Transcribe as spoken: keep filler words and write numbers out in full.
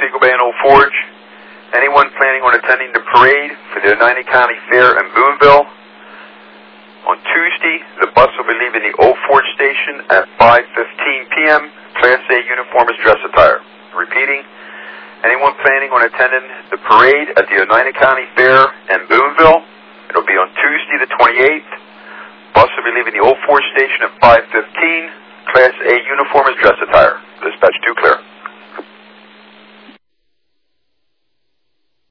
Eagle Bay and Old Forge. Anyone planning on attending the parade for the Oneida County Fair in Boonville? On Tuesday, the bus will be leaving the Old Forge station at five fifteen p m Class A uniform is dress attire. Repeating, anyone planning on attending the parade at the Oneida County Fair in Boonville? It'll be on Tuesday the twenty-eighth. Bus will be leaving the Old Forge station at five fifteen. Class A uniform is dress attire. Dispatch two clear.